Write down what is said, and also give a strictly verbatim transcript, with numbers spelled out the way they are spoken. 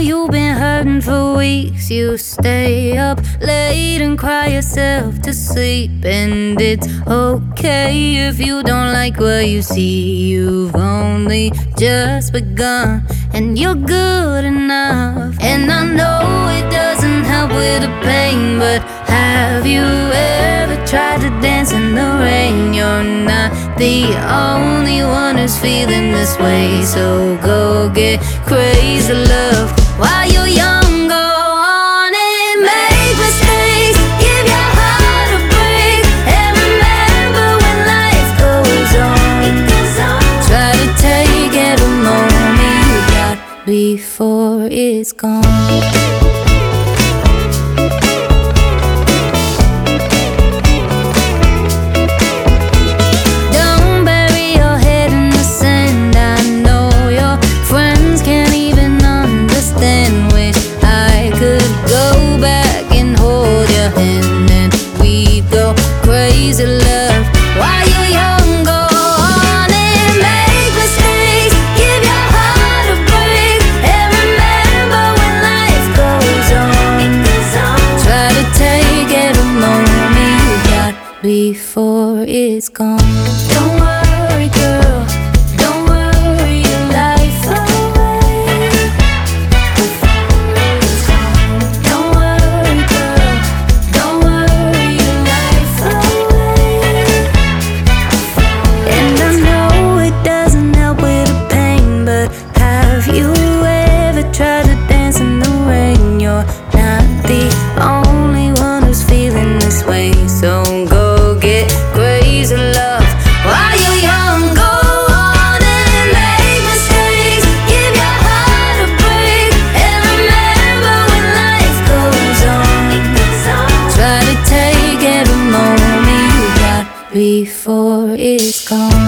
you've been hurting for weeks. You stay up late and cry yourself to sleep. And it's okay if you don't like what you see. You've only just begun and you're good enough. And I know it doesn't help with the pain, but have you ever tried to dance in the rain? You're not the only one who's feeling this way, so go get crazy love while you're young. Go on and make mistakes, give your heart a break, and remember when life goes on, it goes on. Try to take every moment you got before it's gone. Crazy love while you're young. Go on and make mistakes, give your heart a break, and remember when life goes on, it goes on. Try to take every moment you got before it's gone. Don't worry, girl, don't worry your life away. Don't worry, girl, don't worry your life away. And I know it doesn't help with the pain, but have you ever tried to dance in the rain? You're not the only one who's feeling this way, so go get crazy love while you're young. Go on and make mistakes, give your heart a break, and remember when life goes on, it goes on. Try to take every moment you got before it's gone.